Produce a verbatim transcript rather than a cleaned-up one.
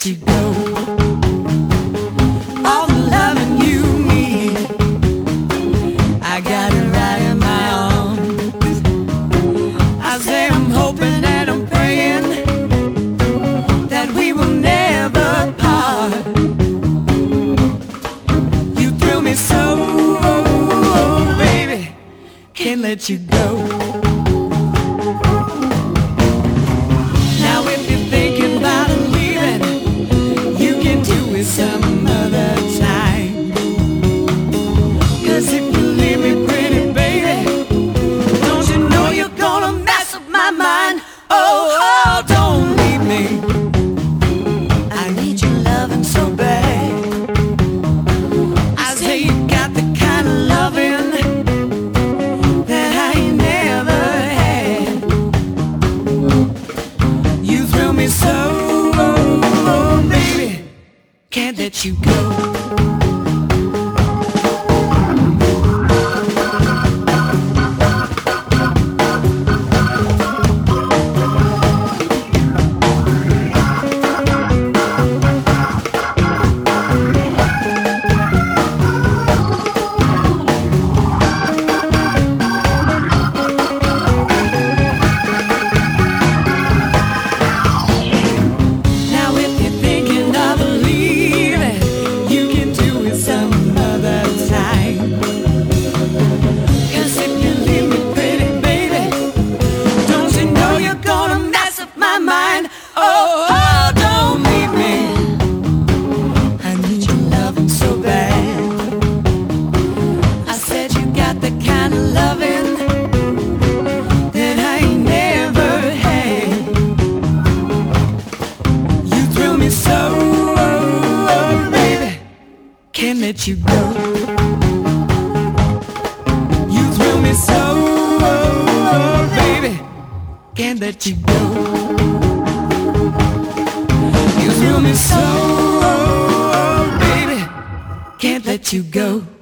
let you go. All the loving you need, I got it right in my arms. I say I'm hoping and I'm praying that we will never part. You thrill me so, oh, baby, can't let you go. Some other time, 'cause if you leave me, pretty baby, don't you know you're gonna mess up my mind? Oh, oh, don't leave me, I need your loving so bad. I say you got the kind of loving that I ain't never had. You thrill me so, can't let you go. Can't let you go. You thrill me so, baby, can't let you go. You thrill me so, baby, can't let you go.